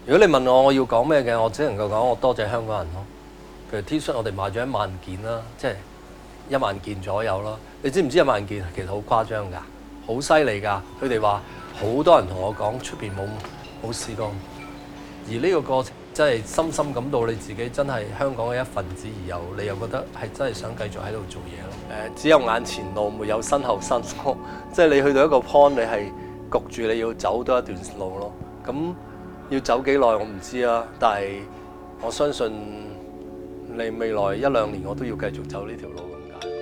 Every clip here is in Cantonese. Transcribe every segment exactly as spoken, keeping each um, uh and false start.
如果你問我我要講咩嘅，我只能夠講我多謝香港人咯。譬如 T 恤我哋賣咗一萬件啦，即係一萬件左右啦。你知唔知一萬件其實好誇張㗎，好犀利㗎。佢哋話好多人同我講出邊冇冇試過，而呢個過程真係深深感到你自己真係香港嘅一份子，而又你又覺得係真係想繼續喺度做嘢咯。誒、呃，只有眼前路，沒有身後身。即係你去到一個 point，你係焗住你要走多一段路咯。咁要走幾耐我唔知啊，但係我相信你未來一兩年我都要繼續走呢條路咁解。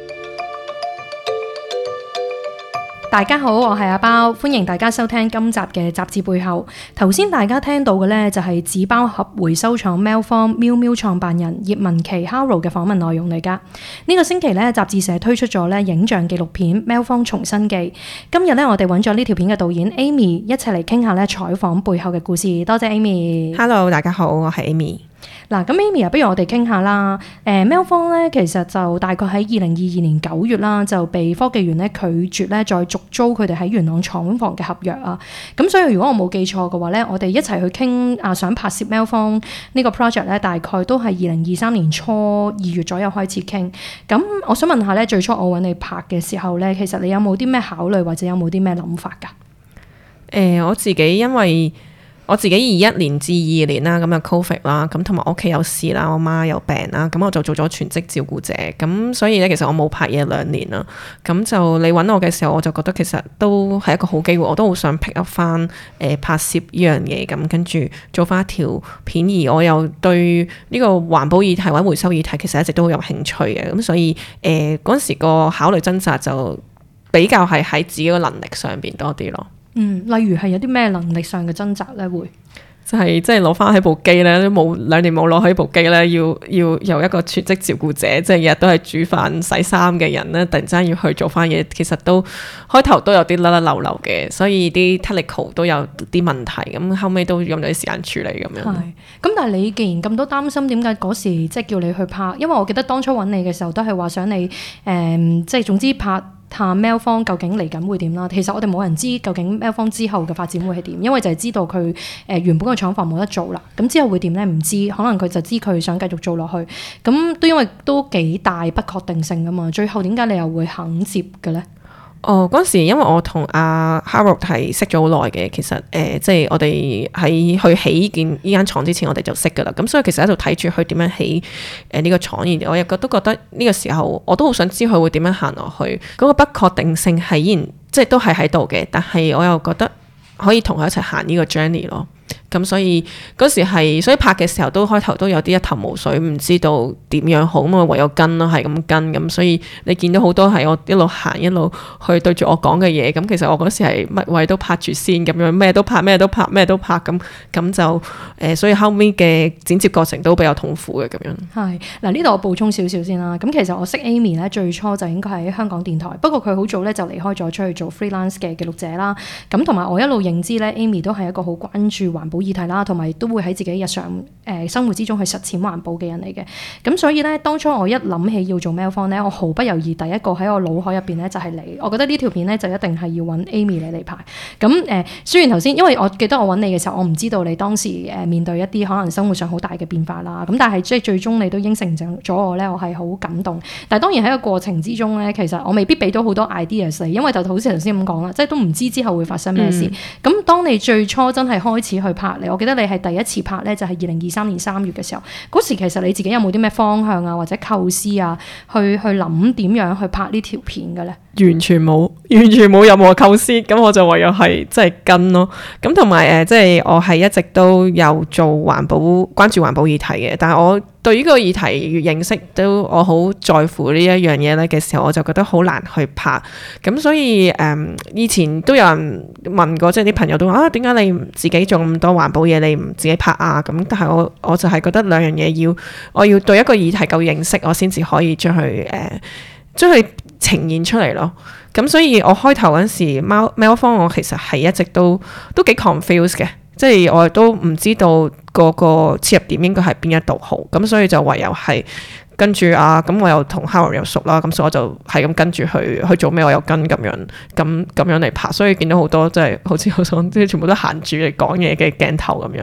大家好，我係阿包，歡迎大家收聽今集嘅雜誌背後。頭先大家聽到嘅呢，就係紙包盒回收廠 Mailform 喵喵創辦人葉文祺 Haro 嘅訪問內容嚟㗎。呢個星期呢，雜誌社推出咗呢影像紀錄片 Mailform 重新記。今日呢，我哋揾咗呢條片嘅導演 Amy 一齊嚟傾下呢採訪背後嘅故事。多謝 Amy。 Hello， 大家好，我係 Amy。 嗱，咁 Amy 啊，不如我哋傾下啦。誒 Mailform 咧，其實就大概喺二零二二年九月啦，就被科技園咧拒絕咧再續租佢哋喺元朗廠房嘅合約啊。咁所以如果我冇記錯嘅話咧，我哋一齊去傾啊，想拍攝 Mailform 呢個 project 咧，大概都係二零二三年初二月左右開始傾。咁我想問下咧，最初我揾你拍嘅時候咧，其實你有冇啲咩考慮或者有冇啲咩諗法㗎？ 誒、呃，我自己因為我自己二一年至二二年啦，咁就 Covid 啦，咁同埋我屋企有事啦，我媽有病啦，咁我就做咗全職照顧者，咁所以咧其實我冇拍嘢兩年啦，咁就你揾我嘅時候，我就覺得其實都係一個好機會，我都好想 pick up 翻誒拍攝呢樣嘢，咁跟住做翻一條片，而我又對呢個環保議題或者回收議題其實一直都好有興趣嘅，咁所以誒嗰陣時個考慮掙扎就比較係喺自己個能力上邊多啲咯。 嗯，例如係有啲咩能力上嘅掙扎咧？會就係即係攞翻起部機咧，都冇兩年冇攞起部機咧，要要由一個全職照顧者，即係日日都係煮飯洗衫嘅人咧，突然之間要去做翻嘢，其實都開頭都有啲甩甩漏漏嘅，所以啲 technical 都有啲問題，咁後尾都用咗啲時間處理咁樣。係， 咁但係你既然咁多擔心，點解嗰時即係叫你去拍？因為我記得當初揾你嘅時候都係話想你誒、嗯，即係總之拍。探 Mailform 究竟嚟緊會點啦？其實我哋冇人知究竟 Mailform 之後嘅發展會係點，因為就係知道佢誒、呃、原本個廠房冇得做啦。咁之後會點咧？唔知，可能佢就知佢想繼續做落去。咁都因為都幾大不確定性噶嘛。最後點解你又會肯接嘅咧？ 哦，嗰時因為我同阿 Haro 係識咗好耐嘅，其實誒、呃、即係我哋喺去起呢件呢間廠之前，我哋就識噶啦。咁所以其實喺度睇住佢點樣起誒呢個廠，而我亦都覺得呢個時候我都好想知佢會點樣行落去。嗰、那個不確定性係依然即係都係喺度嘅，但係我又覺得可以同佢一齊行呢個 journey 咯。咁所以嗰時係，所以拍嘅時候都開頭都有啲一頭霧水，唔知道點樣好，咁我唯有跟咯，係咁跟咁。所以你見到好多係我一路行一路去對住我講嘅嘢，咁其實我嗰時係乜位都拍住先，咁樣咩都拍，咩都拍，咩都拍，咁咁就誒、呃，所以後尾嘅剪接過程都比較痛苦嘅咁樣。係嗱，呢度我補充少少先啦。咁其實我識 Amy 咧，最初就應該喺香港電台，不過佢好早咧就離開咗出去做 freelance 嘅記錄者啦。咁同埋我一路認知咧 ，Amy 都係一個好關注環保議題啦，同埋都會喺自己日常誒、呃、生活之中去實踐環保嘅人嚟嘅。咁所以咧，當初我一諗起要做 Mailform 咧，我毫不猶豫第一個喺我腦海入邊咧就係你。我覺得呢條片咧就一定係要揾 Amy 你嚟拍。咁誒、呃，雖然頭先因為我記得我揾你嘅時候，我唔知道你當時誒面對一啲可能生活上好大嘅變化啦。咁但係即係最終你都應承咗我咧，我係好感動。但係當然喺個過程之中咧，其實我未必俾到好多 ideas 你，因為就好似頭先咁講啦，即係都唔知之後會發生咩事。咁、嗯、當你最初真係開始去拍你，我記得你係第一次拍咧，就係二零二三年三月嘅時候。嗰時其實你自己有冇啲咩方向啊，或者構思啊，去去諗點樣去拍呢條片嘅咧？ 完全冇，完全冇任何構思，咁我就唯有係即係跟咯。咁同埋誒，即係我係一直都有做環保，關注環保議題嘅。但係我對呢個議題越認識，都我好在乎呢一樣嘢咧嘅時候，我就覺得好難去拍。咁所以誒、嗯，以前都有人問過，即係啲朋友都話啊，點解你自己做咁多環保嘢，你唔自己拍啊？咁但係我我就係覺得兩樣嘢要，我要對一個議題夠認識，我先至可以將佢誒將佢呈現出嚟咯。咁所以我開頭嗰陣時 Mailform 我其實係一直都都幾 confused 嘅，即係我都唔知道個個切入點應該係邊一度好。咁所以就唯有係跟住啊，咁我又同 Haro 又熟啦，咁所以我就係咁跟住去去做咩，我又跟咁樣咁咁樣嚟拍。所以見到好多即係好似好想即係全部都行住嚟講嘢嘅鏡頭咁樣咯。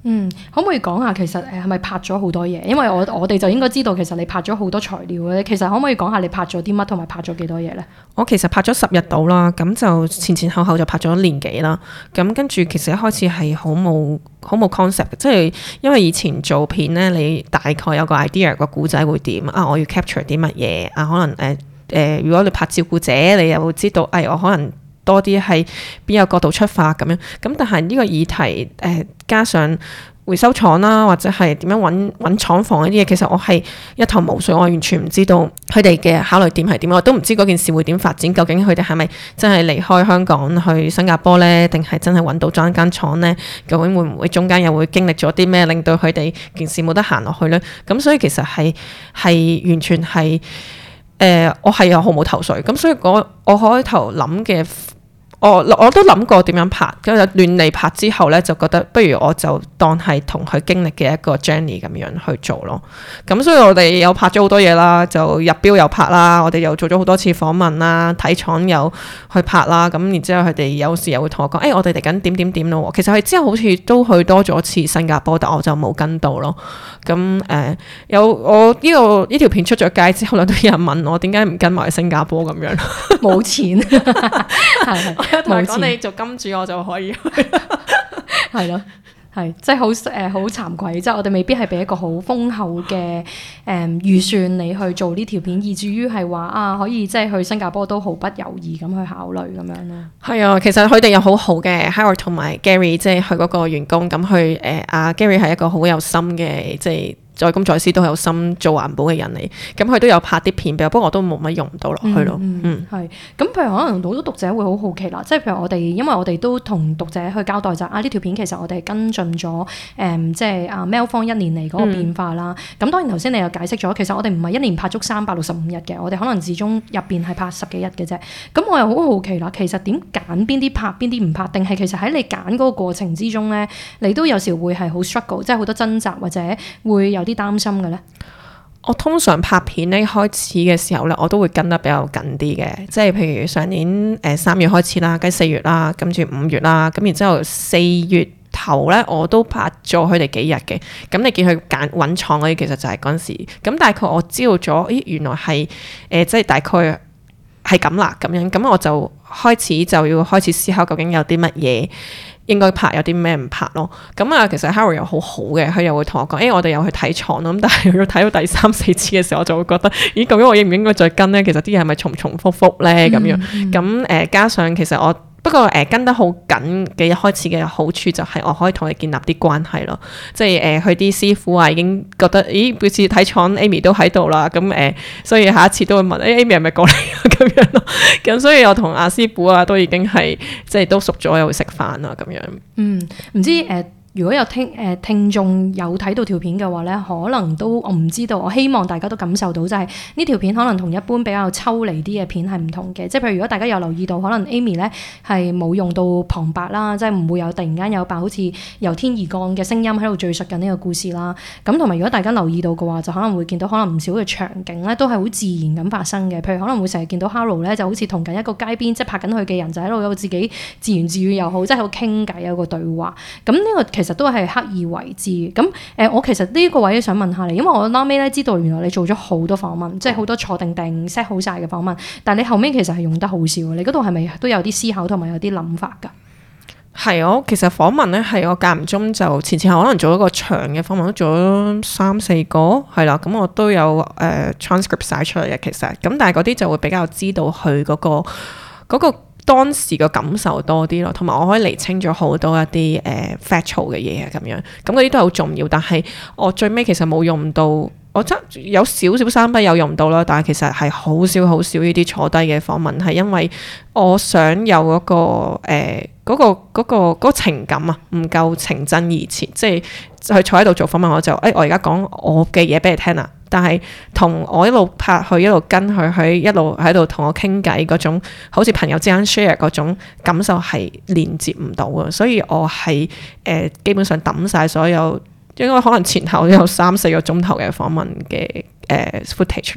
嗯，可唔可以講下其實誒係咪拍咗好多嘢？因為我我哋就應該知道其實你拍咗好多材料嘅。其實可唔可以講下你拍咗啲乜同埋拍咗幾多嘢呢？ 我其實拍咗十日到啦，咁就前前後後就拍咗年幾啦。咁跟住其實一開始係好冇好冇 concept，即係因為以前做片呢，你大概有個 idea 個故仔會點啊，我要 capture 啲乜嘢啊，可能誒誒、呃呃，如果你拍照顧者，你又會知道誒、哎，我可能多啲係邊個角度出發咁樣。咁但係呢個議題誒、呃、加上回收廠啦，或者係點樣揾揾廠房呢啲嘢，其實我係一頭霧水，我完全唔知道佢哋嘅考慮點係點，我都唔知嗰件事會點發展。究竟佢哋係咪真係離開香港去新加坡呢？定係真係揾到咗一間廠呢？究竟會唔會中間又會經歷咗啲咩，令到佢哋件事冇得行落去呢？咁所以其實係係完全係誒、呃，我係有毫無頭緒。咁所以我我開頭諗嘅。我我都諗過點樣拍，咁就亂嚟拍之後呢，就覺得不如我就當係同佢經歷嘅一個 journey 咁樣去做咯。咁所以我哋有拍咗好多嘢啦，就入標又拍啦，我哋又做咗好多次訪問啦，睇廠又去拍啦。咁然之後佢哋有時又會同我講，誒、哎、我哋嚟緊點點點咯。其實佢之後好似都去多咗次新加坡，但我就冇跟到咯。咁誒、呃、有我呢、這個呢條片出咗街之後咧，都有人問我點解唔跟埋新加坡咁樣？ 冇錢，係係同佢講你做金主我就可以去， 係咯。係，即係好誒好慚愧，即係我哋未必係俾一個好豐厚嘅誒、嗯、預算你去做呢條片，以至於係話啊可以即係去新加坡都毫不猶豫咁去考慮咁樣咯。係啊，其實佢哋又好好嘅 Howard 同埋 Gary， 即係佢嗰個員工，咁佢誒阿 Gary 係一個好有心嘅，即係在公在私都有心做環保嘅人嚟，咁佢都有拍啲片俾我，不過我都冇乜用到落去咯。 嗯，係、嗯。咁、嗯、譬如可能好多讀者會好好奇啦，即係譬如我哋，因為我哋都同讀者去交代就啊呢條片其實我哋係跟進咗誒、嗯，即係啊 Mel 方一年嚟嗰個變化啦。咁、嗯、當然頭先你又解釋咗，其實我哋唔係一年拍足三百六十五日嘅，我哋可能始終入邊係拍十幾日嘅啫。咁我又好好奇啦，其實點揀邊啲拍邊啲唔拍，定係其實喺你揀嗰個過程之中咧，你都有時會係好 struggle，即係好多掙扎或者會有啲擔心嘅咧？ 我通常拍片咧開始嘅時候咧，我都會跟得比較緊啲嘅，即係譬如上年誒三月開始啦，跟住四月啦，跟住五月啦，咁然之後四月頭咧我都拍咗佢哋幾日嘅。咁你見佢揀揾廠嗰啲，其實就係嗰陣時。咁大概我知道咗，咦原來係誒、呃、即係大概係咁啦咁樣。咁我就開始就要開始思考究竟有啲乜嘢應該拍，有啲咩唔拍咯。咁啊，其實 Harry 又好好嘅，佢又會同我講，誒、欸，我哋又去睇廠咯。咁但係要睇到第三四次嘅時候，我就會覺得，咦，究竟我應唔應該再跟咧？其實啲嘢係咪重重複複咧？咁樣，咁誒、呃，加上其實我。不過誒、呃、跟得好緊嘅一開始嘅好處就係我可以同你建立啲關係咯，即係誒佢啲師傅啊已經覺得，咦每次睇廠 Amy 都喺度啦，咁誒、呃、所以下一次都會問，誒、欸、Amy 係咪過嚟啊咁樣咯，咁所以我同阿師傅啊都已經係即係都熟咗，又會食飯啊咁樣。 嗯，唔知誒。呃如果有聽誒、呃、聽眾有睇到條片嘅話咧，可能都我唔知道，我希望大家都感受到就係、是、呢條片可能同一般比較抽離啲嘅片係唔同嘅，即係譬如如果大家有留意到，可能 Amy 咧係冇用到旁白啦，即係唔會有突然間有把好似由天而降嘅聲音喺度敘述緊呢個故事啦。咁同埋如果大家留意到嘅話，就可能會見到可能唔少嘅場景咧都係好自然咁發生嘅，譬如可能會成日見到 Harold 咧就好似同緊一個街邊即係拍緊佢嘅人就喺度有自己自言自語又好，即係喺度傾偈有個對話。咁呢個其實都係刻意為之。咁誒、呃，我其實呢個位想問下你，因為我後尾咧知道原來你做咗好多訪問，即係好多坐定定 set 好晒嘅訪問，但係你後尾其實係用得好少。你嗰度係咪都有啲思考同埋有啲諗法㗎？ 係我其實訪問咧係我間唔中就前前後可能做一個長嘅訪問，都做咗三四個係啦。咁我都有誒、呃、transcript 晒出嚟嘅，其實咁，但係嗰啲就會比較知道佢嗰、嗰個嗰、嗰個當時嘅感受多啲咯，同埋我可以釐清咗好多一啲誒、呃、factual 嘅嘢啊咁樣，咁嗰啲都好重要。但係我最尾其實冇用到，我真有少少三筆有用到啦，但係其實係好少好少呢啲坐低嘅訪問，係因為我想有嗰、嗰個誒。呃嗰、嗰個嗰、嗰個嗰個情感啊，唔夠情真意切，即係佢坐喺度做訪問，我就誒、哎、我而家講我嘅嘢俾你聽啦。但係同我一路拍佢，一路跟佢，佢一路喺度同我傾偈嗰種，好似朋友之間 share 嗰種感受係連接唔到啊。所以我係誒、呃、基本上抌晒所有，應該可能前後都有三四個鐘頭嘅訪問嘅誒、呃、footage 咯。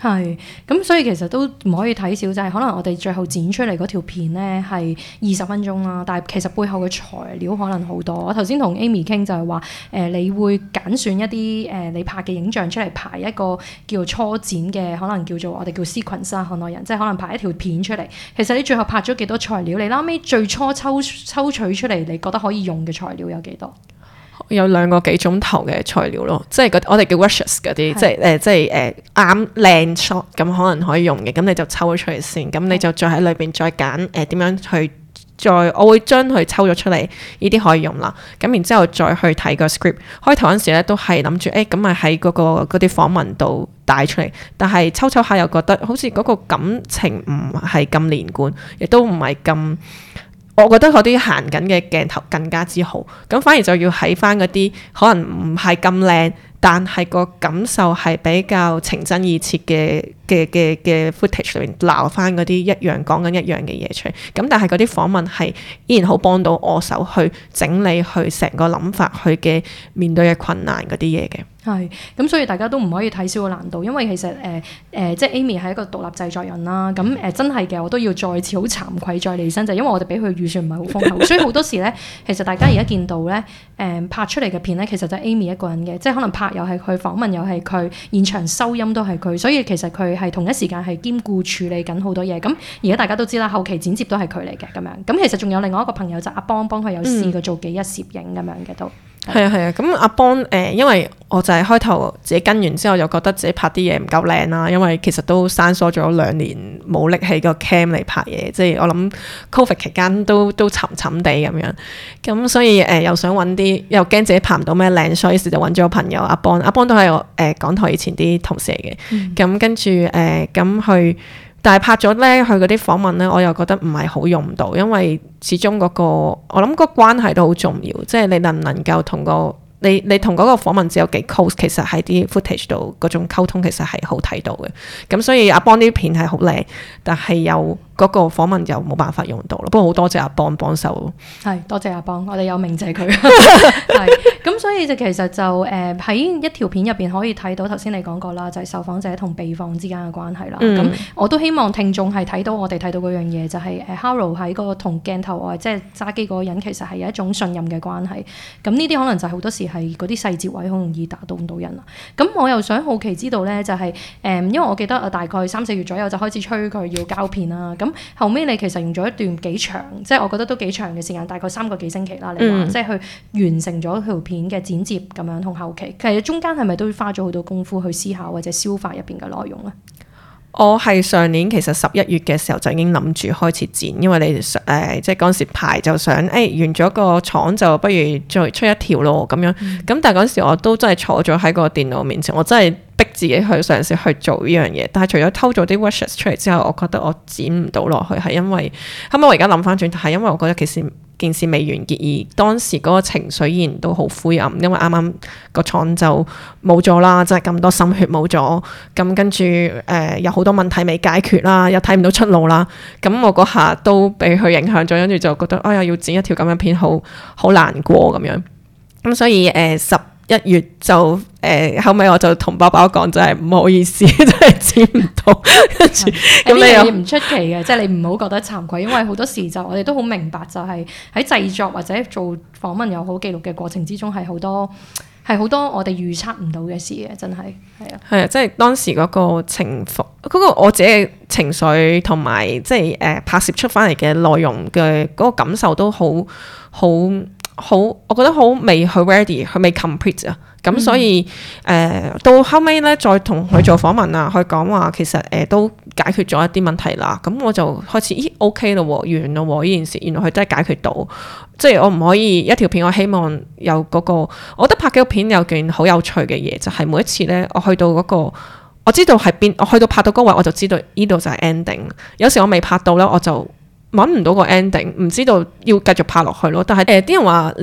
係，咁所以其實都唔可以睇少，就係、是、可能我哋最後剪出嚟嗰條片咧係二十分鐘啦，但係其實背後嘅材料可能好多。我頭先同 Amy 傾就係話，誒、呃、你會揀選一啲誒、呃、你拍嘅影像出嚟排一個叫做初剪嘅，可能叫做我哋叫 sequence 啊，行內人即係可能排一條片出嚟。其實你最後拍咗幾多材料？你後尾最初抽抽取出嚟，你覺得可以用嘅材料有幾多？ 有兩個幾鐘頭嘅材料咯，即係我哋叫 rushes 嗰啲，即係誒即係誒啱靚 shot 咁可能可以用嘅，咁你就抽咗出嚟先，咁你就再喺裏邊再揀誒點樣去再，我會將佢抽咗出嚟，呢啲可以用啦。咁然之後再去睇個 script，開頭嗰陣時咧都係諗住誒咁咪喺嗰個嗰啲訪問度帶出嚟，但係抽抽下又覺得好似嗰個感情唔係咁連貫，亦都唔係咁。我覺得嗰啲行緊嘅鏡頭更加之好，咁反而就要喺翻嗰啲可能唔係咁靚，但係個感受係比較情真意切嘅嘅嘅嘅 footage 裏面撈翻嗰啲一樣講緊一樣嘅嘢出嚟，咁但係嗰啲訪問係依然好幫到我手去整理去成個諗法去嘅面對嘅困難嗰啲嘢嘅。 係，咁所以大家都唔可以睇少個難度，因為其實誒誒、呃呃，即係 Amy 係一個獨立製作人啦。咁誒、呃、真係嘅，我都要再次好慚愧再離身，就係、因為我哋俾佢預算唔係好豐厚，所以好多時咧，其實大家而家見到咧，誒、呃、拍出嚟嘅片咧，其實就係 Amy 一個人嘅，即係可能拍又係佢，訪問又係佢，現場收音都係佢，所以其實佢係同一時間係兼顧處理緊好多嘢。咁而家大家都知啦，後期剪接都係佢嚟嘅咁樣。咁其實仲有另外一個朋友就阿邦幫佢有試過做幾日攝影咁樣嘅都。 係啊係啊，咁阿邦誒、呃，因為我就係開頭自己跟完之後，又覺得自己拍啲嘢唔夠靚啦，因為其實都生疏咗兩年冇拎起個 cam 嚟拍嘢，即係我諗 Covid 期間都都沉沉地咁樣，咁所以誒、呃、又想揾啲，又驚自己拍唔到咩靚，所以就揾咗個朋友阿邦，阿邦都係我誒、呃、港台以前啲同事嚟嘅，咁、嗯、跟住誒咁去。但係拍咗咧，佢嗰啲訪問咧，我又覺得唔係好用到，因為始終嗰、那個我諗個關係都好重要，即係你能唔能夠同個你你同嗰個訪問者有幾 close，其實喺啲 footage 度嗰種溝通其實係好睇到嘅。咁所以阿邦啲片係好靚，但係又嗰個訪問又冇辦法用到咯。不過好多謝阿邦幫手， 係多謝阿邦，我哋有鳴謝佢。係咁，所以就其實就誒喺、呃、一條片入邊可以睇到頭先你講過啦，就係、是、受訪者同被訪之間嘅關係啦。咁、嗯、我都希望聽眾係睇到我哋睇到嗰樣嘢，就係誒 Haro 喺個同鏡頭外即係揸機嗰個人，其實係有一種信任嘅關係。咁呢啲可能就係好多時係嗰啲細節位好容易打動到人啦。咁我又想好奇知道咧，就係、是、誒、呃，因為我記得啊，大概三四月左右就開始催佢要交片啦。咁後尾你其實用咗一段幾長，即係我覺得都幾長嘅時間，大概三個幾星期啦。你話、嗯、即係去完成咗條片嘅剪接咁樣同後期，其實中間係咪都花咗好多功夫去思考或者消化入邊嘅內容咧？ 我係上年其實十一月嘅時候就已經諗住開始剪，因為你誒、呃、即係嗰陣時排就想誒、哎、完咗個廠就不如再出一條咯咁樣。咁、嗯、但係嗰陣時我都真係坐咗喺個電腦面前，我真係逼自己去嘗試去做呢樣嘢。但係除咗偷咗啲 rushes 出嚟之後，我覺得我剪唔到落去，係因為後尾我而家諗翻轉頭，係因為我覺得其實件事未完結，而當時嗰個情緒依然都好灰暗，因為啱啱個廠就冇咗啦，即係咁多心血冇咗，咁跟住誒、呃、有好多問題未解決啦，又睇唔到出路啦，咁我嗰下都俾佢影響咗，跟住就覺得哎呀要剪一條咁嘅片好好難過咁樣，咁所以誒十一月就誒、呃、後尾我就同包包講，真係唔好意思，真係剪唔到。跟住咁你又唔出奇嘅，即係你唔好覺得慚愧，因為好多時就我哋都好明白，就係喺製作或者做訪問又好記錄嘅過程之中，係好多係好多我哋預測唔到嘅事嘅，真係係啊。係啊， 即係當時嗰個情況，嗰、嗰個我自己嘅情緒同埋即係誒、呃、拍攝出翻嚟嘅內容嘅嗰個感受都好好。好，我覺得好未去 ready，佢未 complete 啊，咁所以誒、嗯呃、到後尾咧，再同佢做訪問啊，佢講話其實誒、呃、都解決咗一啲問題啦，咁我就開始咦 OK 咯，完咯呢件事，原來佢真係解決到，即係我唔可以一條片，我希望有嗰、嗰個，我覺得拍紀錄片有件好有趣嘅嘢，就係、是、每一次咧，我去到嗰、嗰個，我知道係邊，我去到拍到嗰位，我就知道呢度就係 ending，有時我未拍到咧，我就揾唔到個 ending，唔知道要繼續拍落去咯。但係誒啲人話你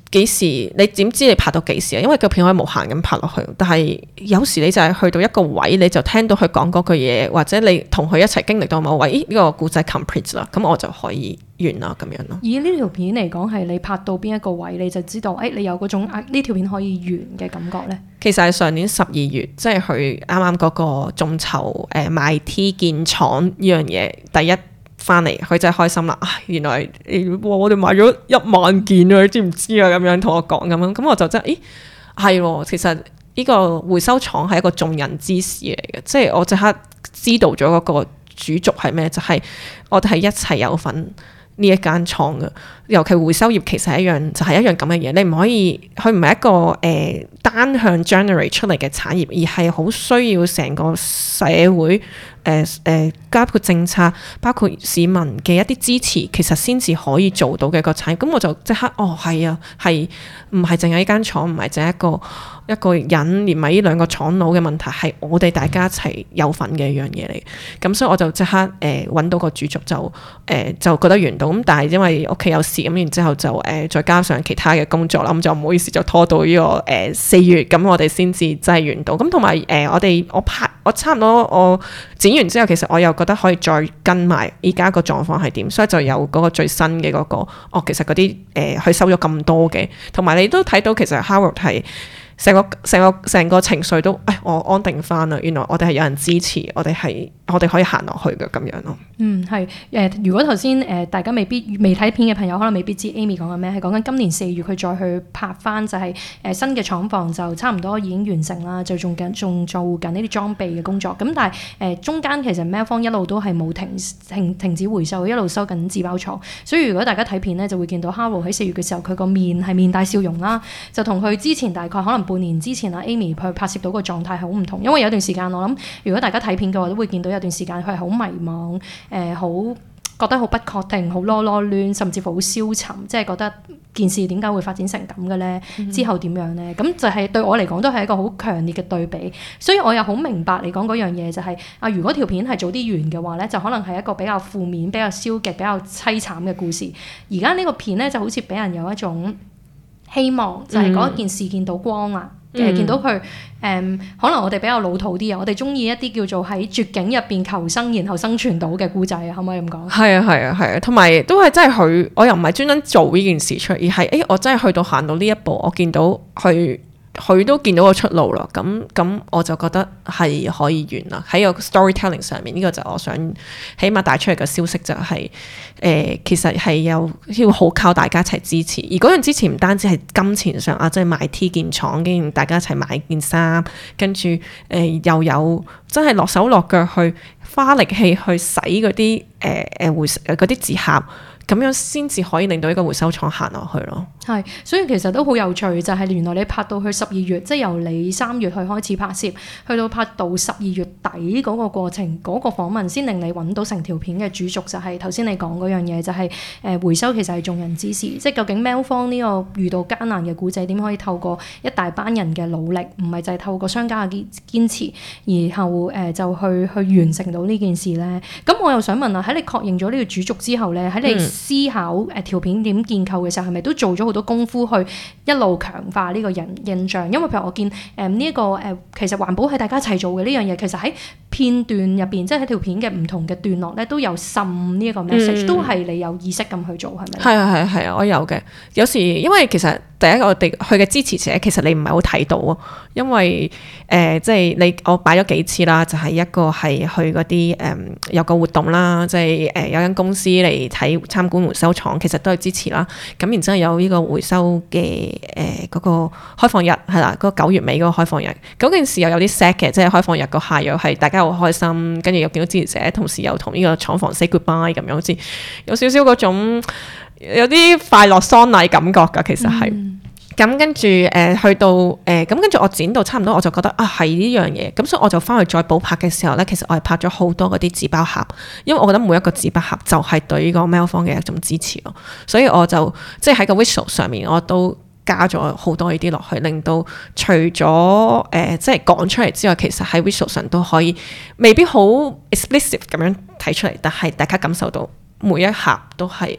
幾時你點知你拍到幾時啊？因為個片可以無限咁拍落去，但係有時你就係去到一個位，你就聽到佢講嗰句嘢，或者你同佢一齊經歷到某位，咦呢、這個故仔 complete 啦，咁我就可以完啦咁樣咯。 以呢條片嚟講，係你拍到邊一個位，你就知道，誒、哎、你有嗰種啊呢條片可以完嘅感覺呢？ 其實係上年十二月，即係佢啱啱嗰個眾籌誒賣 T 建廠呢樣嘢第一。翻嚟佢真係開心啦！原來哇我哋賣咗一萬件啊，你知唔知啊？咁樣同我講咁樣，咁我就真係，咦係喎！其實呢個回收廠係一個眾人之事嚟嘅，即係我即刻知道咗嗰個主軸係咩，就係、是、我哋係一齊有份呢一間廠嘅。尤其回收業其實係一樣，就係、是、一樣咁嘅嘢。你唔可以，佢唔係一個誒、呃、單向 generate 出嚟嘅產業，而係好需要成個社會。誒誒、呃，包括政策，包括市民嘅一啲支持，其實先至可以做到嘅一個產業。咁我就即刻，哦，係啊，係唔係淨係呢間廠，唔係淨係一個一個人，連埋呢兩個廠佬嘅問題，係我哋大家一齊有份嘅一樣嘢嚟。咁所以我就即刻誒揾、呃、到個主軸，就誒、呃、就覺得完到。咁但係因為屋企有事，咁然之後就誒、呃、再加上其他嘅工作啦，咁就唔好意思就拖到呢、這個誒四、呃、月，咁我哋先至真係完到。咁同埋誒我哋我拍我差唔多我剪完之後，其實我又覺得可以再跟埋依家個狀況係點，所以就有嗰個最新嘅嗰、那個，哦，其實嗰啲誒佢收咗咁多嘅，同埋你都睇到其實 Howard 係成個成個成個情緒都，誒我安定翻啦，原來我哋係有人支持，我哋係我哋可以行落去嘅咁樣咯。嗯， 係誒、呃，如果頭先誒大家未必未睇片嘅朋友，可能未必知 Amy 講緊咩，係講緊今年四月佢再去拍翻就係、是、誒、呃、新嘅廠房就差唔多已經完成啦，就仲緊仲做緊呢啲裝備嘅工作。咁但係誒、呃、中間其實喵坊一路都係冇停停停止回收，一路收緊紙包廠。所以如果大家睇片咧，就會見到 Howard 喺四月嘅時候，佢個面係面帶笑容啦，就同佢之前大概可能半年之前啊 Amy 去拍攝到個狀態係好唔同。因為有段時間我諗，如果大家睇片嘅話，都會見到有段時間佢係好迷茫。誒好、呃、覺得好不確定，好囉囉攣，甚至乎好消沉，即係覺得件事點解會發展成咁嘅咧？嗯、之後點樣咧？咁就係對我嚟講都係一個好強烈嘅對比，所以我又好明白你講嗰樣嘢，就係、是、啊，如果條片係早啲完嘅話咧，就可能係一個比較負面、比較消極、比較凄慘嘅故事。而家呢個片咧就好似俾人有一種希望，就係嗰一件事見到光啦。嗯誒、呃、見到佢誒、嗯，可能我哋比較老土啲啊，我哋中意一啲叫做喺絕境入邊求生，然後生存到嘅故仔啊，可唔可以咁講？係啊，係啊，係啊，同埋都係真係佢，我又唔係專登做呢件事出嚟，而係誒、欸，我真係去到行到呢一步，我見到佢。佢都見到個出路啦，咁咁我就覺得係可以完啦。喺個 storytelling 上面，呢、這個就我想起碼帶出嚟嘅消息就係、是，誒、呃、其實係有要好靠大家一齊支持。而嗰樣支持唔單止係金錢上啊，即係買 T 件廠，跟住大家一齊買件衫，跟住誒又有真係落手落腳去花力氣去洗嗰啲誒誒回嗰啲紙盒。咁樣先至可以令到呢個回收廠行落去咯。係，所以其實都好有趣，就係、是、原來你拍到去十二月，即係由你三月去開始拍攝，去到拍到十二月底嗰個過程，嗰、那個訪問先令你揾到成條片嘅主軸，就係頭先你講嗰樣嘢，就係、是、誒、呃、回收其實係眾人之事，即係究竟喵坊呢個遇到艱難嘅故仔，點可以透過一大班人嘅努力，唔係就係透過商家嘅堅堅持，然後誒、呃、就去去完成到呢件事咧？咁我又想問啊，喺你確認咗呢個主軸之後咧，喺你、嗯思考誒條片點建構嘅時候，係咪都做咗好多功夫去一路強化呢個人印象？因為譬如我見誒呢一個誒、呃，其實環保係大家一齊做嘅呢樣嘢，其實喺片段入邊，即係喺條片嘅唔同嘅段落咧，都有滲呢一個 message，、嗯、都係你有意識咁去做，係咪？係啊係啊係啊，我有嘅。有時因為其實第一個我哋佢嘅支持者，其實你唔係好睇到啊，因為誒、呃、即係你我擺咗幾次啦，就係、是、一個係去嗰啲誒有個活動啦，即係誒、呃、有間公司嚟睇參觀回收廠，其實都係支持啦。咁然之後有呢個回收嘅誒嗰個開放日係啦，嗰、那個九月尾嗰個開放日，嗰件事又有啲 sad 嘅，即係開放日個下又係大家好開心，跟住又見到支持者，同時又同呢個廠房 say goodbye 咁樣，好似有少少嗰種有啲快樂喪禮感覺㗎，其實係。咁、嗯、跟住誒、呃、去到誒咁、呃、跟住我剪到差唔多，我就覺得啊係呢樣嘢，咁所以我就翻去再補拍嘅時候咧，其實我係拍咗好多嗰啲紙包盒，因為我覺得每一個紙包盒就係對呢個喵坊嘅一種支持咯，所以我就即係喺個 visual 上面我都加咗好多呢啲落去，令到除咗誒、呃、即係講出嚟之外，其實喺 visual 上都可以未必好 explicit 咁樣睇出嚟，但係大家感受到每一盒都係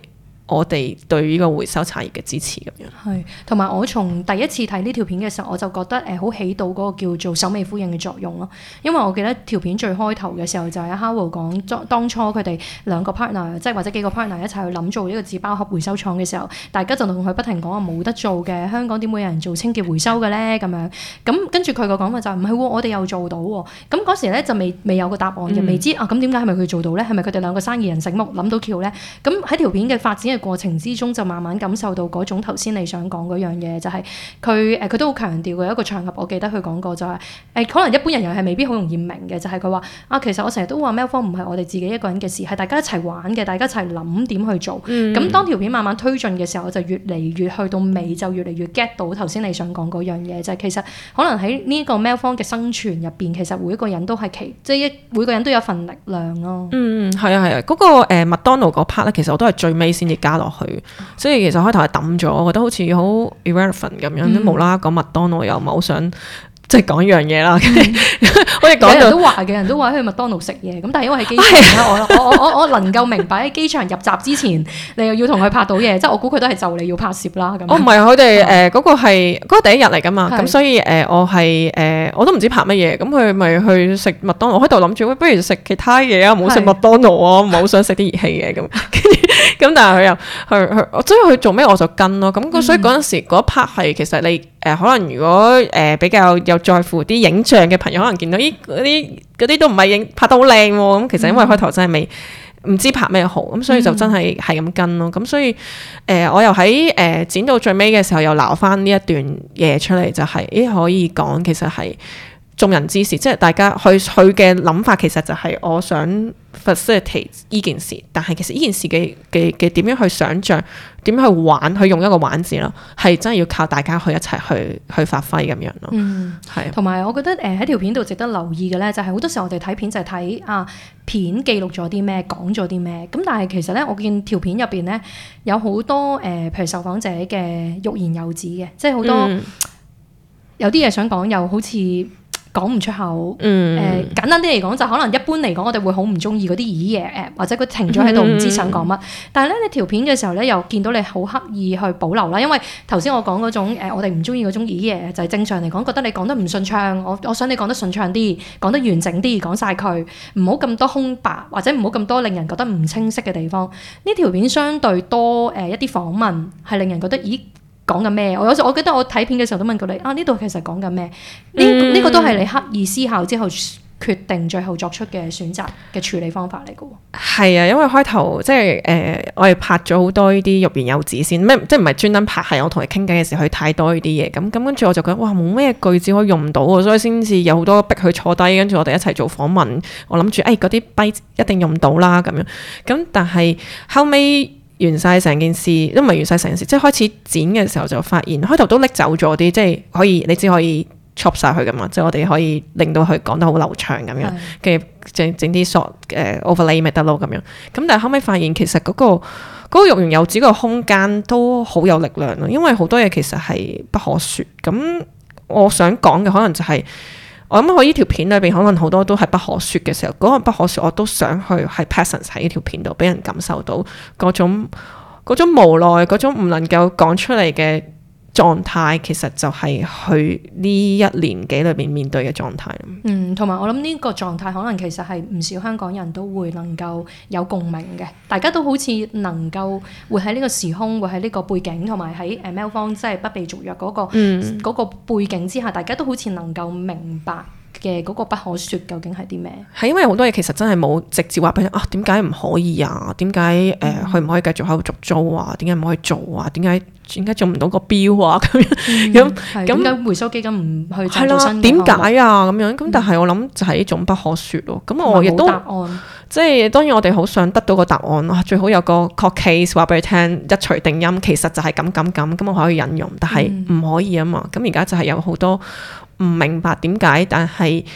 我哋對呢個回收產業嘅支持咁樣。 係，同埋我從第一次睇呢條片嘅時候，我就覺得誒好起到嗰個叫做首尾呼應嘅作用咯。因為我記得條片最開頭嘅時候就係阿 Howell 講，當當初佢哋兩個 partner 即係或者幾個 partner 一齊去諗做呢個紙包盒回收廠嘅時候，大家就同佢不停講話冇得做嘅，香港點會有人做清潔回收嘅咧咁樣。咁跟住佢個講法就係唔係喎，我哋又做到喎。咁嗰時咧就未未有個答案嘅，未知啊咁點解係咪佢做到咧？係咪佢哋兩個生意人醒目諗到橋咧？咁喺條片嘅發展嘅過程之中，就慢慢感受到嗰種頭先你想講嗰樣嘢，就係佢誒佢都好強調嘅一個場合。我記得佢講過就係、是、誒、呃，可能一般人又係未必好容易明嘅，就係佢話啊，其實我成日都話 Mail 方唔係我哋自己一個人嘅事，係大家一齊玩嘅，大家一齊諗點去做。咁、嗯、當條片慢慢推進嘅時候，就越嚟越去到尾，就越嚟越 get 到頭先你想講嗰樣嘢，就係、是、其實可能喺呢個 Mail 方嘅生存入邊，其實每一個人都係其即係一每個人都有一份力量咯。嗯， 係啊係啊，嗰、那個誒麥、呃、當勞嗰 part 咧，其實我都係最尾先至加落去，所以其實開頭係抌咗，我覺得好似好 irrelevant 咁樣，都、嗯、無啦啦講麥當勞又唔係好想即係講一樣嘢啦。我哋講人都話嘅，人都話去麥當勞食嘢，咁但係因為喺機場咧，我我我我能夠明白喺機場入閘之前，你又要同佢拍到嘢，即係我估佢都係就你要拍攝啦咁。哦，唔係，佢哋誒嗰個係嗰、嗰個第一日嚟噶嘛，咁所以誒、呃、我係誒、呃、我都唔知拍乜嘢，咁佢咪去食麥當勞，我喺度諗住喂，不如食其他嘢啊，唔好食麥當勞啊，唔係好想食啲熱氣嘅咁。咁但係佢又去去，我知佢做咩我就跟咯。咁、嗯、所以嗰陣時嗰一 part 係其實你誒、呃、可能如果誒、呃、比較有在乎啲影像嘅朋友，可能見到咦嗰啲嗰啲都唔係影拍得好靚喎。咁其實因為開頭真係未唔知拍咩好，咁所以就真係係咁跟咯。咁所以誒、呃、我又喺誒、呃、剪到最尾嘅時候又撈翻呢一段嘢出嚟，就係、是、咦可以講其實係眾人之事，即係大家去佢嘅諗法，其實就係我想 facilitate 呢件事，但係其實呢件事嘅嘅嘅點樣去想像，點樣去玩，去用一個玩字咯，係真係要靠大家去一齊去去發揮咁樣咯。嗯，係。同埋我覺得誒喺條片度值得留意嘅咧，就係、是、好多時候我哋睇片就係睇啊片記錄咗啲咩，講咗啲咩。咁但係其實咧，我見條片入邊咧有好多誒、呃，譬如受訪者嘅欲言又止嘅，即係好多、嗯、有啲嘢想講，又好似講唔出口，誒、嗯呃、簡單啲嚟講就可能一般嚟講我哋會好唔中意嗰啲咦嘢誒，或者佢停咗喺度唔知想講乜。嗯、但係咧你條片嘅時候咧又見到你好刻意去保留啦，因為頭先我講嗰種、呃、我哋唔中意嗰種咦嘢就係、是、正常嚟講覺得你講得唔順暢，我我想你講得順暢啲，講得完整啲，講晒佢，唔好咁多空白或者唔好咁多令人覺得唔清晰嘅地方。呢條片相對多誒、呃、一啲訪問係令人覺得咦講緊咩？我有時我記得我睇片嘅時候都問過你啊，呢度其實講緊咩？呢呢、嗯、個都係你刻意思考之後決定最後作出嘅選擇嘅處理方法嚟嘅喎。係啊，因為開頭即係誒、呃，我哋拍咗好多呢啲欲言又止先，咩即係唔係專登拍，係我同你傾偈嘅時候去太多呢啲嘢。咁咁跟住我就覺得哇，冇咩句子可以用唔到喎，所以先至有好多逼佢坐低，跟住我哋一齊做訪問。我諗住誒嗰啲跛一定用唔到啦咁樣。咁但係後尾完晒成件事，都唔係完晒成件事，即係開始剪嘅時候就發現，開頭都拎走咗啲，即係可以你只可以 chop 晒佢噶嘛，即係我哋可以令到佢講得好流暢咁樣，跟住整整啲 short 誒 overlay 咪得咯咁樣。咁但係後尾發現其實嗰、嗰個嗰、嗰個欲言又止個空間都好有力量咯，因為好多嘢其實係不可説。咁我想講嘅可能就係、係。我諗我呢條片裏邊可能好多都係不可説嘅時候，嗰、嗰個不可説我都想去係 presence 喺呢條片度，俾人感受到嗰種嗰種無奈，嗰種唔能夠講出嚟嘅狀態，其實就係佢呢一年幾裏邊面對嘅狀態。嗯，同埋我諗呢個狀態可能其實係唔少香港人都會能夠有共鳴嘅，大家都好似能夠會喺呢個時空，會喺呢個背景，同埋喺誒 Mail 方即係不被續約嗰個嗯、嗰個背景之下，大家都好似能夠明白嘅嗰個不可説究竟係啲咩？係因為好多嘢其實真係冇直接話俾你啊，點解唔可以啊？點解誒佢唔可以繼續喺度續租啊？點解唔可以做啊？點解點解做唔到個標啊？咁樣咁咁點解回收基金唔去製造新嘅？點解啊？咁樣咁，但係我諗就係呢種不可説咯。咁、嗯、我亦都即係當然我哋好想得到個答案啊，最好有個 court case 話俾你聽，一錘定音，其實就係咁咁咁，咁我可以引用，但係唔可以啊嘛。咁而家就係有好多唔明白點解，但係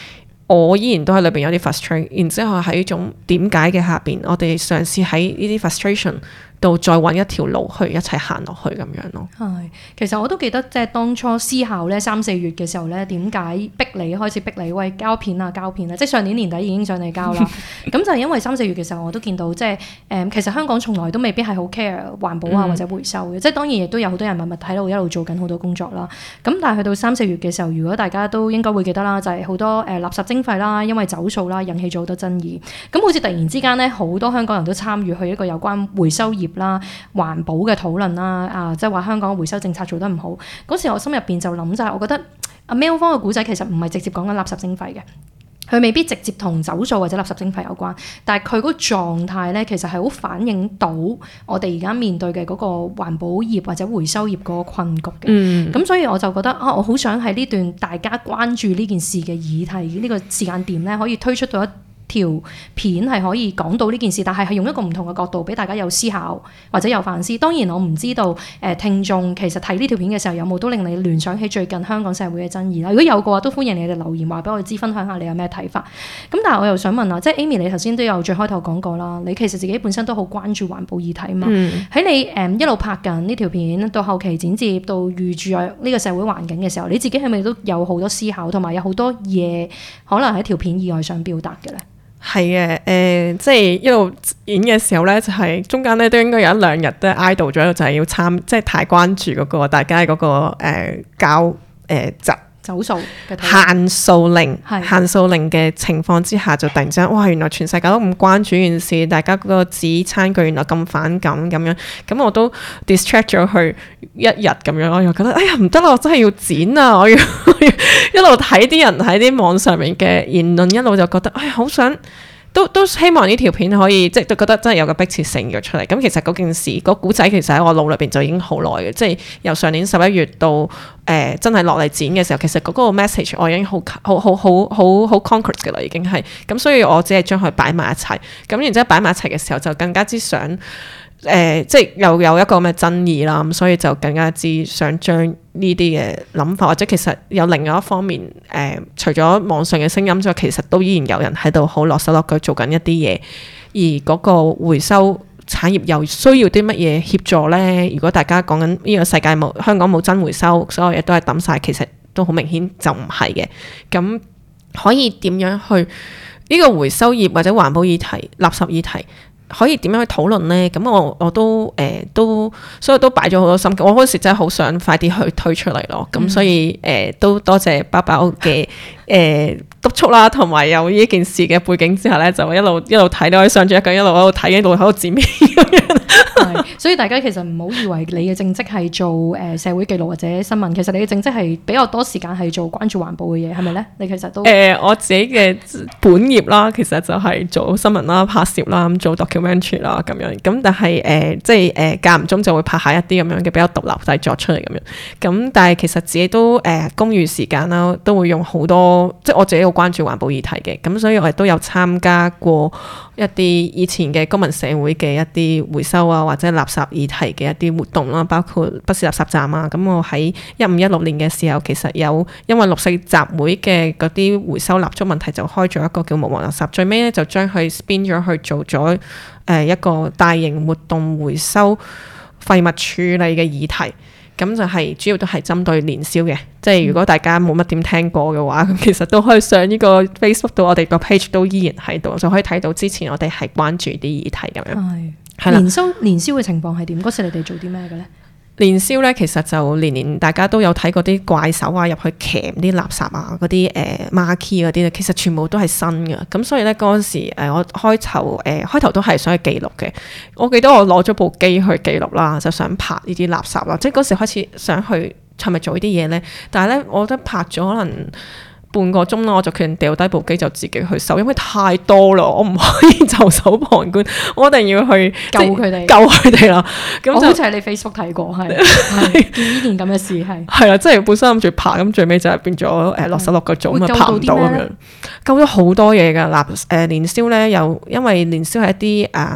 我依然都喺裏邊有啲 frustrate，然之後喺呢種點解嘅下邊，我哋嘗試喺呢啲 frustration度再揾一條路去一齊行落去咁樣咯。 係，其實我都記得即係當初思考咧三四月嘅時候咧，點解逼你開始逼你喂膠片啊膠片啊，即係上年年底已經想你交啦。咁就係因為三四月嘅時候我都見到即係誒，其實香港從來都未必係好 care 環保啊或者回收嘅，嗯、即係當然亦都有好多人默默喺度一路做緊好多工作啦。咁但係去到三四月嘅時候，如果大家都應該會記得啦，就係、是、好多誒、呃、垃圾徵費啦，因為走數啦引起咗好多爭議。咁好似突然之間咧，好多香港人都參與去一個有關回收業啦、環保嘅討論啦，啊，即係話香港嘅回收政策做得唔好。嗰時我心入邊就諗就係，我覺得阿 Mel 方嘅故仔其實唔係直接講緊垃圾徵費嘅，佢未必直接同走數或者垃圾徵費有關，但係佢嗰個狀態咧，其實係好反映到我哋而家面對嘅嗰個環保業或者回收業嗰個困局嘅。咁、嗯、所以我就覺得啊，我好想喺呢段大家關注呢件事嘅議題呢、呢個時間點咧，可以推出到一條片係可以講到呢件事，但係係用一個唔同嘅角度俾大家有思考或者有反思。當然我唔知道誒、呃、聽眾其實睇呢條片嘅時候有冇都令你聯想起最近香港社會嘅爭議啦。如果有嘅話，都歡迎你哋留言話俾我哋知，分享下你有咩睇法。咁但係我又想問啊，即係 Amy 你頭先都有最開頭講過啦，你其實自己本身都好關注環保議題嘛。喺、嗯、你誒、嗯、一路拍緊呢條片到後期剪接到預住呢個社會環境嘅時候，你自己係咪都有好多思考同埋有好多嘢可能喺條片以外想表達嘅咧？ 係嘅，誒、呃，即係一路演嘅時候咧，就係、是、中間咧都應該有一兩日都 idle 咗，就係、是、要參，即係太關注嗰、那個大家嗰、那個誒交誒集走數嘅限塑令，限塑令嘅情況之下，就突然之間，哇！原來全世界都咁關注呢件事，大家嗰個紙餐具原來咁反感咁樣，咁我都 distract 咗佢一日咁樣，我又覺得哎呀唔得啦，我真係要剪啊！我要，我要一路睇啲人喺啲網上面嘅言論，一路就覺得哎呀好想。都都希望呢條片可以即係都覺得真係有個迫切性咗出嚟。咁其實嗰件事、個古仔其實喺我腦裏邊就已經好耐嘅，即係由上年十一月到誒、呃、真係落嚟剪嘅時候，其實嗰個 message 我已經好好好好好好 concrete 嘅啦，已經係咁，所以我只係將佢擺埋一齊。咁然之後擺埋一齊嘅時候，就更加之想誒、呃，即係又有一個咁嘅爭議啦。咁所以就更加之想將呢啲嘅諗法，或者其實有另外一方面，誒、呃，除咗網上嘅聲音之外，其實都依然有人喺度好落手落腳做緊一啲嘢，而嗰個回收產業又需要啲乜嘢協助呢？如果大家講緊呢個世界冇香港冇真回收，所有嘢都係抌晒，其實都好明顯就唔係嘅。咁可以點樣去呢、呢個回收業或者環保議題、垃圾議題？可以點樣去討論呢？咁我我都誒、呃、都，所以都擺咗好多心機。我嗰時真係好想快啲去推出嚟咯。咁、嗯、所以誒、呃、都多謝包包嘅誒督促啦，同埋有呢件事嘅背景之下咧，就一路一路睇到，上住一個一路喺度睇，一路喺度剪片咁樣。 係，所以大家其實唔好以為你嘅正職係做誒、呃、社會記錄或者新聞，其實你嘅正職係比較多時間係做關注環保嘅嘢，係咪咧？你其實都誒、 呃、我自己嘅本業啦，其實就係做新聞啦、拍攝啦、咁做 documentary 啦咁樣。咁但係誒、呃、即係誒間唔中就會拍下一啲咁樣嘅比較獨立製作出嚟咁樣。咁但係其實自己都誒公餘時間啦，都會用好多，即係我自己好關注環保議題嘅。咁所以我亦都有參加過一啲以前嘅公民社會嘅一啲回收啊，或者垃圾議題嘅一啲活動啦，包括不是垃圾站啊。咁我喺一五一六年嘅時候，其實有因為六四集會嘅嗰啲回收蠟燭問題，就開咗一個叫無望垃圾，最尾咧就將佢 spin 咗去做咗誒一個大型活動回收廢物處理嘅議題。咁就係主要都係針對年宵嘅，即係如果大家冇乜點聽過嘅話，咁其實都可以上呢個 Facebook 到我哋個 page 都依然喺度，就可以睇到之前我哋係關注啲議題咁樣。係係啦， 年宵年宵嘅情況係點？嗰時你哋做啲咩嘅咧？ 年宵咧，其實就年年大家都有睇嗰啲怪手啊，入去鉗啲垃圾啊，嗰啲誒 marquee 嗰啲咧，其實全部都係新嘅。咁所以咧嗰陣時、呃、我開頭誒、呃、開頭都係想去記錄嘅。我記得我攞咗部機去記錄啦，就想拍呢啲垃圾啦。即係嗰時開始想去係咪做呢啲嘢咧？但係咧，我覺得拍咗可能半個鐘啦，我就決定掉低部機就自己去收，因為太多啦，我唔可以袖手旁觀，我一定要去救佢哋， 救佢哋啦。咁就我好似喺你 Facebook 睇過，係係見呢件咁嘅事係係啦，即係本身諗住拍，咁最尾就係變咗誒落手落腳做，咁啊拍唔到咁樣，救咗好多嘢㗎。嗱誒年宵咧，又因為年宵係一啲誒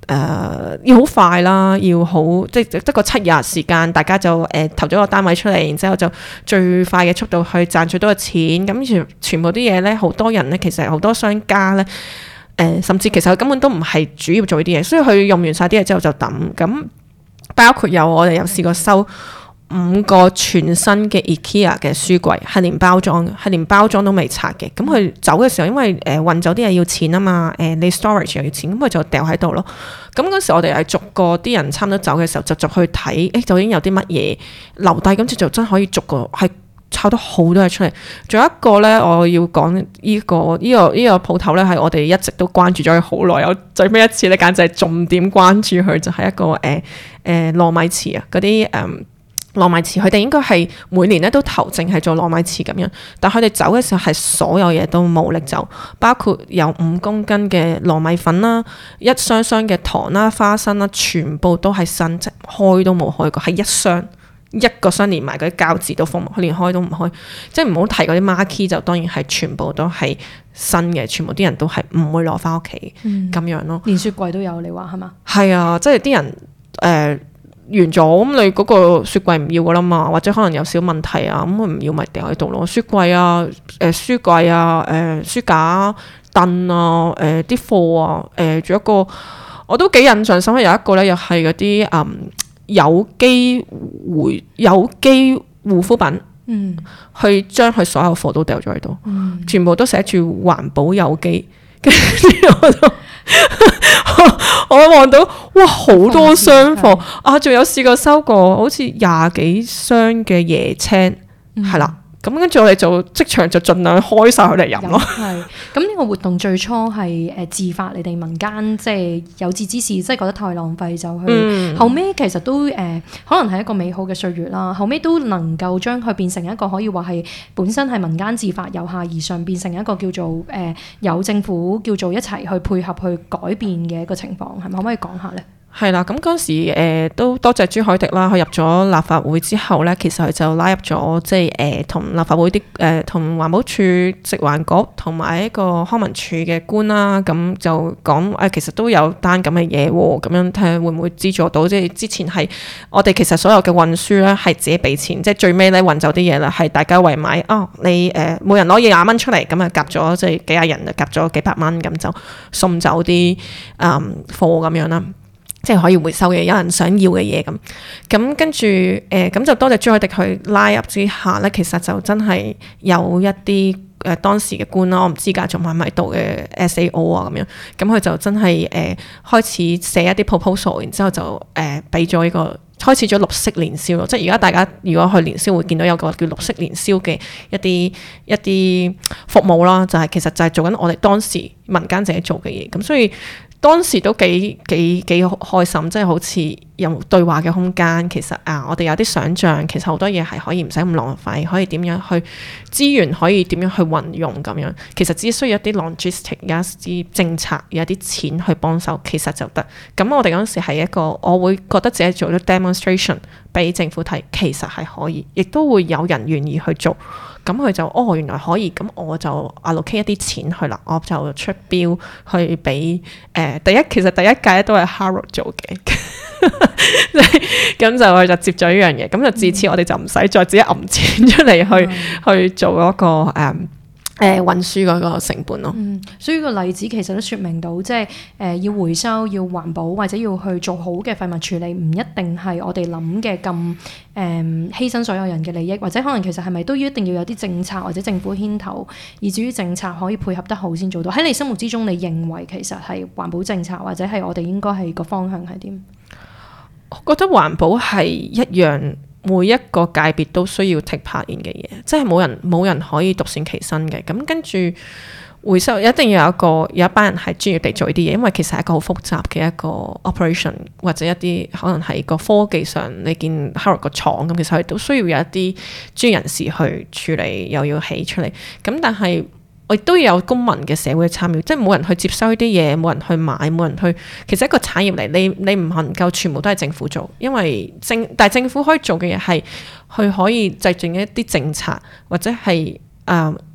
呃、要好快啦，要好即係得個七日時間，大家就誒、呃、投咗個單位出嚟，然之後就最快嘅速度去賺取到嘅錢。咁全全部啲嘢咧，好多人咧，其實好多商家咧，誒、呃、甚至其實佢根本都唔係主要做呢啲嘢，所以佢用完晒啲嘢之後就抌。咁包括有我哋有試過收五個全新嘅 IKEA 嘅書櫃，係連包裝嘅，係連包裝都未拆嘅。咁佢走嘅時候，因為誒、呃、運走啲嘢要錢啊嘛，誒、呃、你 storage 又要錢，咁佢就掉喺度咯。咁嗰時我哋係逐個啲人差唔多走嘅時候，就逐去睇，誒究竟有啲乜嘢留低，咁就真可以逐個係抄得好多嘢出嚟。仲有一個咧，我要講呢、呢個呢、呢個呢、呢個鋪頭咧，係我哋一直都關注咗佢好耐。有最尾一次咧，簡直係重點關注佢，就係、是、一個誒誒、呃、糯米糍啊，嗰啲誒。糯米糍佢哋應該係每年咧都投淨係做糯米糍咁樣，但佢哋走嘅時候係所有嘢都冇拎走，包括有五公斤嘅糯米粉啦、一箱箱嘅糖啦、花生啦，全部都係新，即開都冇開過，係一箱一個箱連埋嗰啲膠紙都封埋，佢連開都唔開，即係唔好提嗰啲 marquee 就當然係全部都係新嘅，全部啲人都係唔會攞翻屋企咁樣咯。 連雪櫃都有，你話係嘛？係啊，即係啲人誒。呃完咗咁，你嗰個雪櫃唔要噶啦嘛，或者可能有少問題啊，咁佢唔要咪掉喺度咯。雪櫃啊、誒、呃、書櫃啊、誒、呃、書架、凳啊、誒啲貨啊、誒、呃、仲有一個我都幾印象深刻，有一個咧又係嗰啲誒有機回有機護膚品，嗯，去將佢所有貨都掉咗喺度，嗯，全部都寫住環保有機，跟住我就。我望到哇好多箱貨啊，仲有試過收過好似廿幾箱嘅椰青，係啦、嗯。咁跟住我哋就即場就盡量開晒佢嚟飲咯。係， 咁呢個活動最初係誒自發，你哋民間即係有志之士，即係覺得太浪費就去。嗯、後尾其實都誒、呃，可能係一個美好嘅歲月啦。後尾都能夠將佢變成一個可以話係本身係民間自發，由下而上變成一個叫做誒、呃、有政府叫做一齊去配合去改變嘅一個情況，係咪可唔可以講下咧？ 係啦，咁嗰時、呃、都多謝朱凱廸啦，佢入咗立法會之後咧，其實佢就拉入咗即係誒同立法會啲誒同環保署、食環局同埋一個康文署嘅官啦，咁就講誒、呃、其實都有單咁嘅嘢喎，咁樣睇下會唔會資助到？即係之前係我哋其實所有嘅運輸咧係自己俾錢，即係最尾咧運走啲嘢啦，係大家圍買哦，你誒、呃、每人攞嘢廿蚊出嚟，咁啊夾咗即係幾廿人就夾咗幾百蚊，咁就送走啲誒、嗯、貨咁樣啦。即係可以回收嘅，有人想要嘅嘢咁，咁跟住誒，咁、呃、就多謝朱凱廸去拉入之下咧，其實就真係有一啲誒、呃、當時嘅官啦，我唔知㗎，仲喺唔喺度嘅 S A O 啊咁樣，咁佢就真係誒、呃、開始寫一啲 proposal，然之後就誒俾咗呢個開始咗綠色年宵咯，即係而家大家如果去年宵會見到有個叫綠色年宵嘅一啲一啲服務啦，就係、是、其實就係做緊我哋當時民間自己做嘅嘢，咁所以。當時都幾幾幾開心，即係好似有對話嘅空間。其實啊，我哋有啲想像，其實好多嘢係可以唔使咁浪費，可以點樣去資源可以點樣去運用咁樣。其實只需要一啲 logistic， 有一啲政策，有一啲錢去幫手，其實就得。咁我哋嗰陣時係一個，我會覺得自己做咗 demonstration 俾政府睇，其實係可以，亦都會有人願意去做。咁佢就哦原來可以，咁我就 allocate 一啲錢去啦，我就出標去俾誒、呃、第一，其實第一屆都係 Harold 做嘅，咁就佢就接咗呢樣嘢，咁就自此我哋就唔使再自己揞錢出嚟去、嗯、去做嗰、嗰個誒。嗯誒、呃、運輸嗰個成本咯， 嗯，所以個例子其實都説明到，即係誒、呃、要回收、要環保或者要去做好嘅廢物處理，唔一定係我哋諗嘅咁誒犧牲所有人嘅利益，或者可能其實係咪都一定要有啲政策或者政府牽頭，以至於政策可以配合得好先做到。喺你心目之中，你認為其實係環保政策或者係我哋應該係個方向係點？ 我覺得環保係一樣。每一個界別都需要 take part in 嘅嘢，即係冇人冇人可以獨善其身嘅。咁跟住回收一定要有一個有一班人係專業地做呢啲嘢，因為其實係一個好複雜嘅一個 operation， 或者一啲可能係個科技上你見 Harold 個廠咁，其實佢都需要有一啲專業人士去處理，又要起出嚟。咁但係我亦都要有公民嘅社會參與，即係冇人去接收呢啲嘢，冇人去買，冇人去。其實一個產業嚟，你你唔能夠全部都係政府做，因為政但係政府可以做嘅嘢係，佢可以制定一啲政策，或者係誒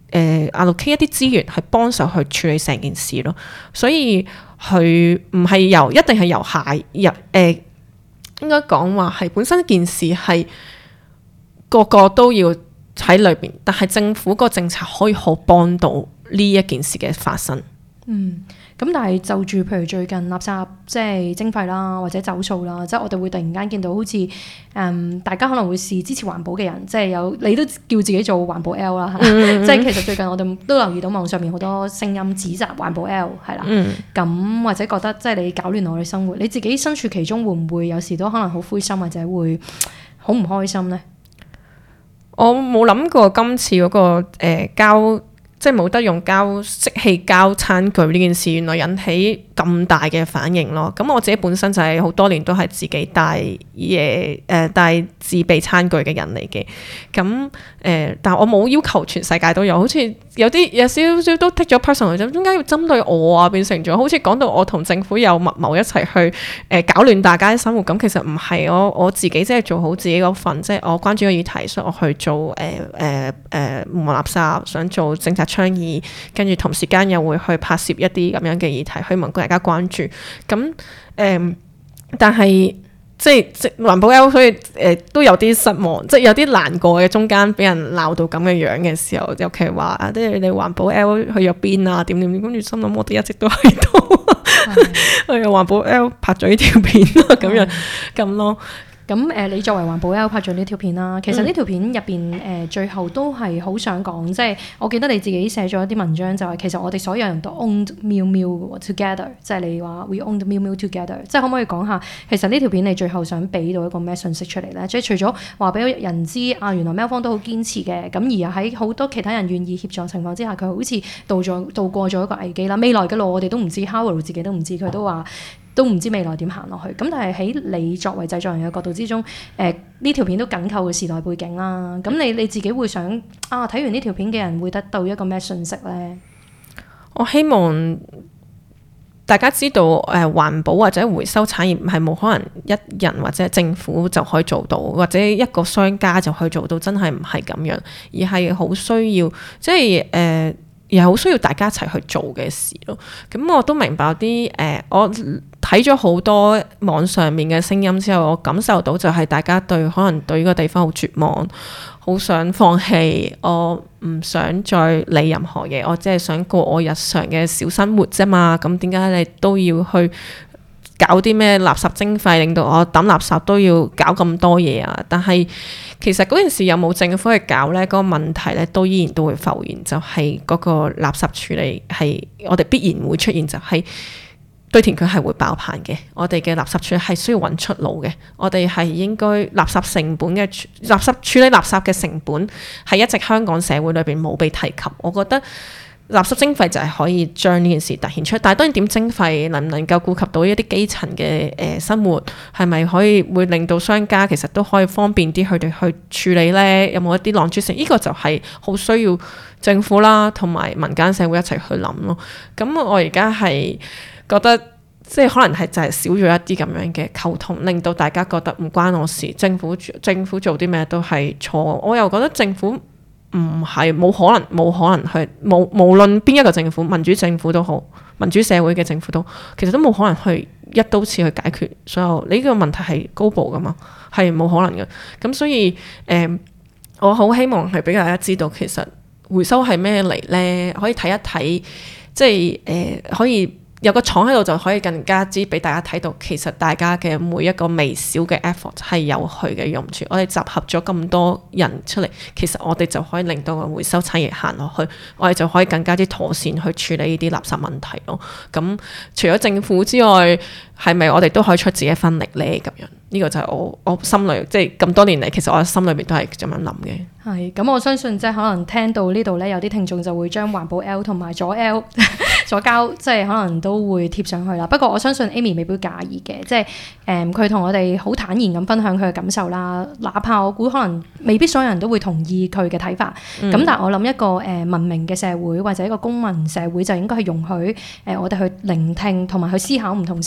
誒 allocate 一啲資源去幫手去處理成件事咯。所以佢唔係由一定係由下入誒、呃，應該講話係本身件事係個個都要喺裏邊，但係政府個政策可以好幫到呢一件事嘅發生。 嗯，咁但係就住譬如最近垃圾即係徵費啦，或者走數啦，即係我哋會突然間見到好似誒、嗯，大家可能會視支持環保嘅人，即係有你都叫自己做環保 L 啦，嗯、即係其實最近我哋都留意到網上面好多聲音指責環保 L 係啦，咁、嗯、或者覺得即係你搞亂我哋生活，你自己身處其中會唔會有時都可能好灰心或者會好唔開心呢？ 我冇諗過今次嗰、嗰個誒、呃、交。即係冇得用膠即棄膠餐具呢件事，原來引起咁大嘅反應咯。咁我自己本身就係好多年都係自己帶嘢誒帶自備餐具嘅人嚟嘅。咁誒、呃，但我冇要求全世界都有，好似有啲有少少都 take 咗 personal，咁點解要針對我啊？變成咗好似講到我同政府有密謀一齊去誒、呃、搞亂大家嘅生活。咁其實唔係，我我自己即係做好自己嗰份，即係我關注個議題，所以我去做誒誒誒唔垃圾，想做政策倡議，跟住同時間又會去拍攝一啲咁樣嘅議題，希望大家關注。咁誒、呃，但係即係即環保 L， 所以誒、呃、都有啲失望，即係有啲難過嘅。中間俾人鬧到咁嘅樣嘅時候，尤其話啊，即係你環保 L 去咗邊啊？點點點，跟住心諗我哋一直都喺度，我哋環保 L 拍咗呢條片啊，咁樣咁咯。 咁誒、呃，你作為環保 L 拍咗呢條片啦，其實呢條片入邊誒，最後都係好想講，即係我記得你自己寫咗一啲文章，就係其實我哋所有人都 owned Miu Miu 嘅 together，即係你話 we owned Miu Miu together，即係可唔可以講下，其實呢條片你最後想俾到一個咩信息出嚟咧？即係除咗話俾人知啊，原來喵方都好堅持嘅，咁而又喺好多其他人願意協助情況之下，佢好似渡咗渡過咗一個危機啦。未來嘅路我哋都唔知 ，Howard 自己都唔知，佢都話。都唔知未來點行落去，咁但係喺你作為製作人嘅角度之中，誒呢條片都緊扣嘅時代背景啦。咁你你自己會想啊睇完呢條片嘅人會得到一個咩信息呢？ 我希望大家知道，誒、呃、環保或者回收產業係冇可能一人或者政府就可以做到，或者一個商家就可以做到，真係唔係咁樣，而係好需要，即係誒。呃而係好需要大家一齊去做嘅事咯。咁我都明白啲誒、呃，我睇咗好多網上面嘅聲音之後，我感受到就係大家對可能對呢個地方好絕望，好想放棄，我唔想再理任何嘢，我只係想過我日常嘅小生活啫嘛。咁點解你都要去搞啲咩垃圾徵費，令到我抌垃圾都要搞咁多嘢啊？但係其實嗰件事有冇政府去搞呢？嗰、嗰個問題咧都依然都會浮現，就係、係、嗰個垃圾處理係我哋必然會出現，就係堆填區係會爆棚嘅。我哋嘅垃圾處理係需要揾出路嘅。我哋係應該垃圾成本嘅垃圾處理垃圾嘅成本係一直香港社會裏邊冇被提及。我覺得垃圾徵費就係可以將呢件事凸顯出，但係當然點徵費能唔能夠顧及到一啲基層嘅誒、呃、生活，係咪可以會令到商家其實都可以方便啲佢哋去處理呢？有冇一啲浪珠性？呢、這個就係好需要政府啦同埋民間社會一齊去諗咯。咁我而家係覺得即係可能係就係少咗一啲咁樣嘅溝通，令到大家覺得唔關我事，政府政府做啲咩都係錯。我又覺得政府唔係冇可能，冇可能去無無論邊一個政府，民主政府都好，民主社會嘅政府都，其實都冇可能去一刀切去解決所有呢個問題係高度噶嘛，係冇可能嘅。咁所以誒、呃，我好希望係俾大家知道，其實回收係咩嚟呢？可以睇一睇，即係誒、呃、可以。有個廠喺度就可以更加之俾大家睇到，其實大家嘅每一個微小嘅 effort 係有佢嘅用處。我哋集合咗咁多人出嚟，其實我哋就可以令到個回收產業行落去，我哋就可以更加之妥善去處理呢啲垃圾問題咯。咁除咗政府之外，係咪我哋都可以出自己分力呢？咁樣呢、這個就係我我心裏即係咁多年嚟，其實我心裏面都係咁樣諗嘅。 係咁，我相信即係可能聽到呢度咧，有啲聽眾就會將環保 L 同埋左 L 左膠即係可能都會貼上去啦。不過我相信 Amy 未必介意嘅，即係誒佢同我哋好坦然咁分享佢嘅感受啦。哪怕我估可能未必所有人都會同意佢嘅睇法，咁、嗯、但係我諗一個誒、呃、文明嘅社會或者一個公民社會就應該係容許誒、呃、我哋去聆聽同埋去思考唔同聲音。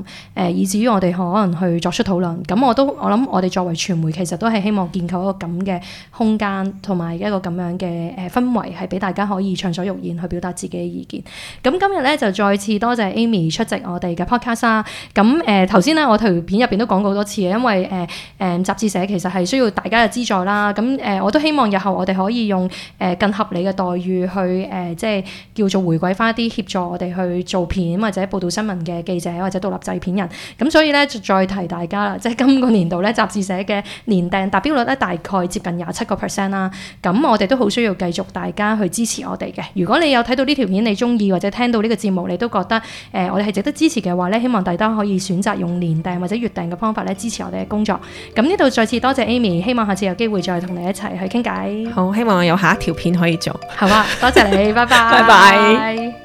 誒、呃，以至於我哋可能去作出討論。咁我都我諗我哋作為傳媒，其實都係希望建構一個咁嘅空間，同埋一個咁樣嘅誒氛圍，係俾大家可以暢所欲言去表達自己嘅意見。咁今日咧就再次多謝 Amy 出席我哋嘅 podcast 啦。咁誒頭先咧我條片入邊都講過好多次嘅，因為誒誒、呃呃、雜誌社其實係需要大家嘅資助啦。咁誒、呃、我都希望日後我哋可以用誒、呃、更合理嘅待遇去誒、呃、即係叫做回饋翻一啲協助我哋去做片或者報導新聞嘅記者或者獨立製片人。咁所以咧就再提大家啦，即係今個年度咧雜誌社嘅年訂達標率咧大概接近廿七個 percent 啦。咁我哋都好需要繼續大家去支持我哋嘅。如果你有睇到呢條片你中意，或者聽到呢個節目你都覺得誒、呃、我哋係值得支持嘅話咧，希望大家可以選擇用年訂或者月訂嘅方法咧支持我哋嘅工作。咁呢度再次多謝 Amy， 希望下次有機會再同你一齊去傾偈。 好，希望我有下一條片可以做。 好啊，多謝你，拜拜。 拜拜。